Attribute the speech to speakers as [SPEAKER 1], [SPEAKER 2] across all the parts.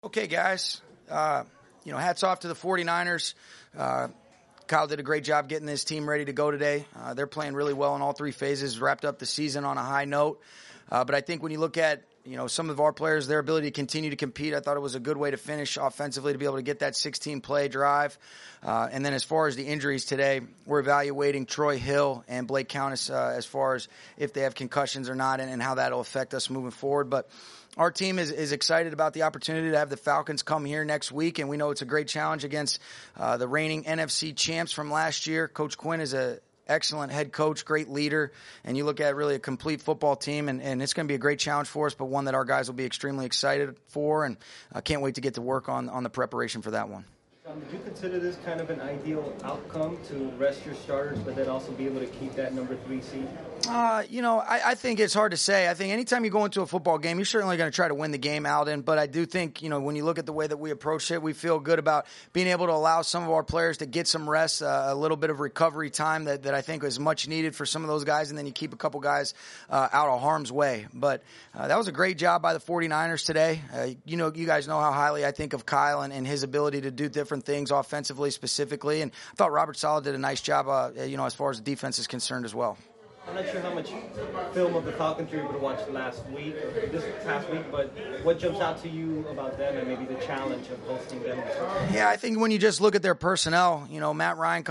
[SPEAKER 1] Okay, guys, hats off to the 49ers. Kyle did a great job getting this team ready to go today. They're playing really well in all three phases, wrapped up the season on a high note. But I think when you look at, some of our players, their ability to continue to compete, I thought it was a good way to finish offensively to be able to get that 16-play drive. And then as far as the injuries today, we're evaluating Troy Hill and Blake Countess as far as if they have concussions or not and how that will affect us moving forward. But our team is excited about the opportunity to have the Falcons come here next week, and we know it's a great challenge against the reigning NFC champs from last year. Coach Quinn is an excellent head coach, great leader, and you look at really a complete football team, and it's going to be a great challenge for us, but one that our guys will be extremely excited for, and I can't wait to get to work on the preparation for that one.
[SPEAKER 2] Did you consider this kind of an ideal outcome to rest your starters, but then also be able to keep that number 3 seed?
[SPEAKER 1] I think it's hard to say. I think anytime you go into a football game, you're certainly going to try to win the game out in, but I do think, when you look at the way that we approach it, we feel good about being able to allow some of our players to get some rest, a little bit of recovery time that I think is much needed for some of those guys, and then you keep a couple guys out of harm's way. But that was a great job by the 49ers today. You guys know how highly I think of Kyle and his ability to do different things offensively specifically, and I thought Robert Saleh did a nice job, as far as the defense is concerned as well.
[SPEAKER 2] I'm not sure how much film of the Falcons you were able to watch this past week, but what jumps out to you about them and maybe the challenge of hosting them?
[SPEAKER 1] Yeah, I think when you just look at their personnel, Matt Ryan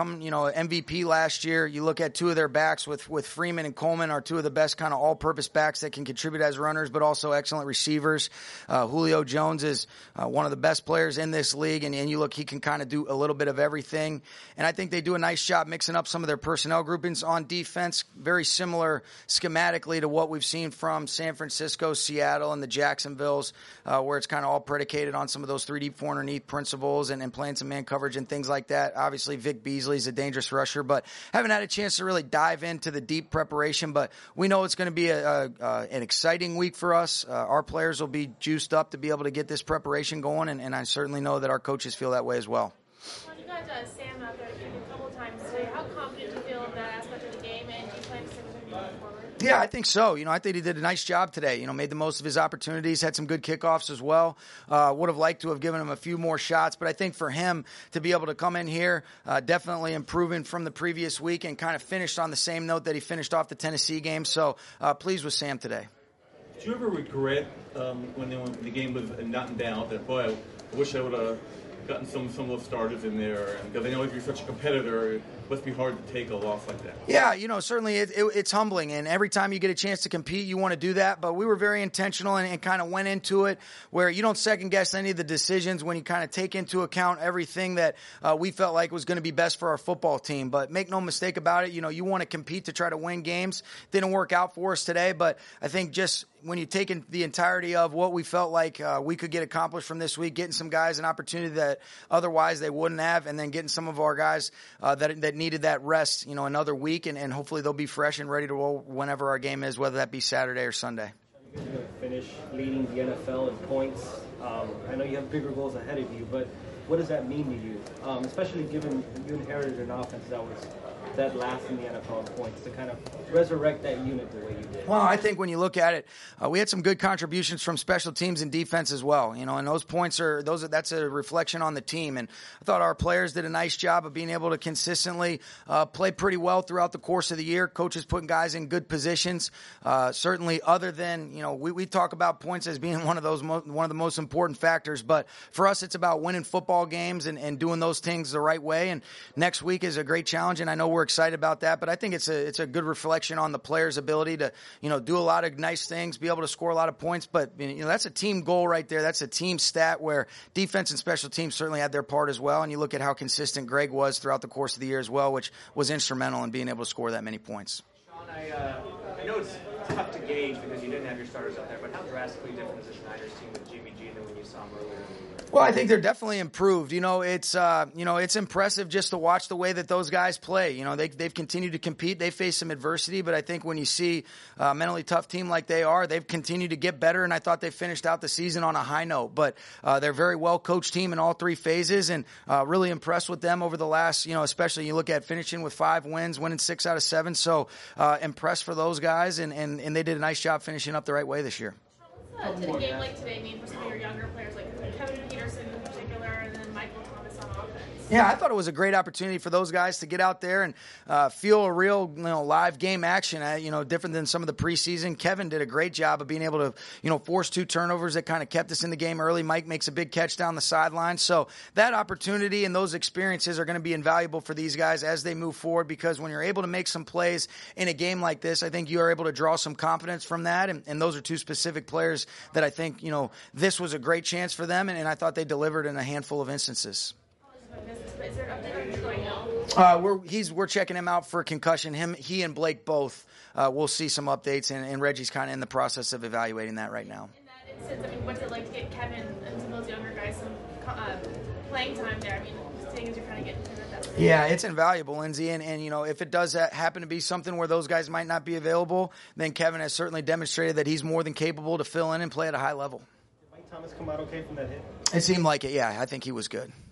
[SPEAKER 1] MVP last year. You look at two of their backs with Freeman and Coleman are two of the best kind of all-purpose backs that can contribute as runners, but also excellent receivers. Julio Jones is one of the best players in this league, and you look, he can kind of do a little bit of everything. And I think they do a nice job mixing up some of their personnel groupings on defense, very similar schematically to what we've seen from San Francisco, Seattle, and the Jacksonvilles, where it's kind of all predicated on some of those 3 deep, 4 underneath principles and playing some man coverage and things like that. Obviously, Vic Beasley is a dangerous rusher, but haven't had a chance to really dive into the deep preparation. But we know it's going to be an exciting week for us. Our players will be juiced up to be able to get this preparation going, and I certainly know that our coaches feel that way as well.
[SPEAKER 3] Well, you got Sam out there a couple of times today. How confident do you feel in that aspect of the game, and do you plan to stick with him moving forward?
[SPEAKER 1] Yeah, I think so. I think he did a nice job today. Made the most of his opportunities, had some good kickoffs as well. Would have liked to have given him a few more shots, but I think for him to be able to come in here, definitely improving from the previous week and kind of finished on the same note that he finished off the Tennessee game. So pleased with Sam today.
[SPEAKER 4] Did you ever regret when the game was not in doubt that, boy, I wish I would have gotten some of those starters in there, because I know if you're such a competitor, it must be hard to take a loss like that.
[SPEAKER 1] Yeah, certainly it's humbling, and every time you get a chance to compete, you want to do that, but we were very intentional and kind of went into it where you don't second-guess any of the decisions when you kind of take into account everything that we felt like was going to be best for our football team. But make no mistake about it, you want to compete to try to win games. Didn't work out for us today, but I think just when you take in the entirety of what we felt like we could get accomplished from this week, getting some guys an opportunity that otherwise they wouldn't have, and then getting some of our guys that needed that rest, another week, and hopefully they'll be fresh and ready to roll whenever our game is, whether that be Saturday or Sunday.
[SPEAKER 2] You're going to finish leading the NFL in points. I know you have bigger goals ahead of you, but what does that mean to you, especially given you inherited an offense that was dead last in the NFL in points, to kind of resurrect that unit the way you did?
[SPEAKER 1] Well, I think when you look at it, we had some good contributions from special teams and defense as well. And those points that's a reflection on the team. And I thought our players did a nice job of being able to consistently play pretty well throughout the course of the year. Coaches putting guys in good positions. Certainly, other than we talk about points as being one of the most important factors. But for us, it's about winning football games and doing those things the right way. And next week is a great challenge, and I know we're excited about that. But I think it's a good reflection on the players' ability to do a lot of nice things, be able to score a lot of points. But that's a team goal right there. That's a team stat where defense and special teams certainly had their part as well. And you look at how consistent Greg was throughout the course of the year as well, which was instrumental in being able to score that many points.
[SPEAKER 5] Sean, I know it's tough to gauge because you didn't have your starters out there, but how drastically different is this Niners team with Jimmy G than when you saw him earlier in the year?
[SPEAKER 1] Well, I think they're definitely improved. It's impressive just to watch the way that those guys play. They've continued to compete. They face some adversity, but I think when you see a mentally tough team like they are, they've continued to get better, and I thought they finished out the season on a high note. But they're a very well-coached team in all 3 phases, and really impressed with them over the last, especially you look at finishing with 5 wins, winning 6 out of 7. So impressed for those guys, and they did a nice job finishing up the right way this year.
[SPEAKER 3] What's a game like today mean for some of your younger players like Kevin Peterson in particular, and then Michael Thomas on offense?
[SPEAKER 1] Yeah, I thought it was a great opportunity for those guys to get out there and feel a real, live game action. Different than some of the preseason. Kevin did a great job of being able to, force 2 turnovers that kind of kept us in the game early. Mike makes a big catch down the sideline. So that opportunity and those experiences are going to be invaluable for these guys as they move forward, because when you're able to make some plays in a game like this, I think you are able to draw some confidence from that. And those are 2 specific players that I think, this was a great chance for them, and I thought they delivered in a handful of instances.
[SPEAKER 3] Is there an update on Troy Hill?
[SPEAKER 1] We're checking him out for concussion. He and Blake both. We'll see some updates, and Reggie's kind of in the process of evaluating that right now.
[SPEAKER 3] In that instance, what's it like to get Kevin and some of those younger guys some playing time there? Seeing as you're kind of getting to that.
[SPEAKER 1] Yeah, it's invaluable, Lindsay. And if it does happen to be something where those guys might not be available, then Kevin has certainly demonstrated that he's more than capable to fill in and play at a high level.
[SPEAKER 2] Did Mike Thomas come out okay from that hit?
[SPEAKER 1] It seemed like it, yeah. I think he was good.